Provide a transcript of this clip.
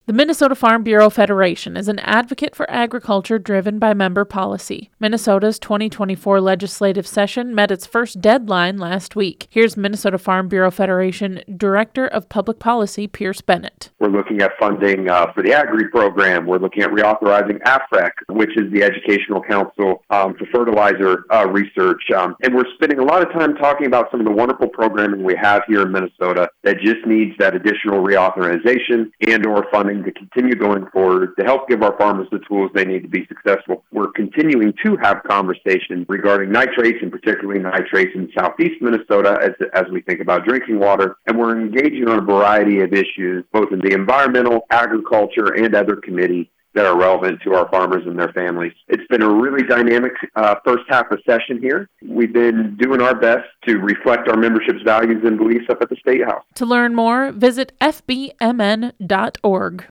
The Minnesota Farm Bureau Federation is an advocate for agriculture driven by member policy. Minnesota's 2024 legislative session met its first deadline last week. Here's Minnesota Farm Bureau Federation Director of Public Policy, Pierce Bennett. We're looking at funding for the Agri program. We're looking at reauthorizing AFREC, which is the Educational Council for Fertilizer Research. And we're spending a lot of time talking about some of the wonderful programming we have here in Minnesota that just needs that additional reauthorization and or funding to continue going forward to help give our farmers the tools they need to be successful. We're continuing to have conversations regarding nitrates, and particularly nitrates in southeast Minnesota as we think about drinking water. And we're engaging on a variety of issues, both in the environmental, agriculture, and other committees that are relevant to our farmers and their families. It's been a really dynamic first half of session here. We've been doing our best to reflect our membership's values and beliefs up at the State House. To learn more, visit fbmn.org.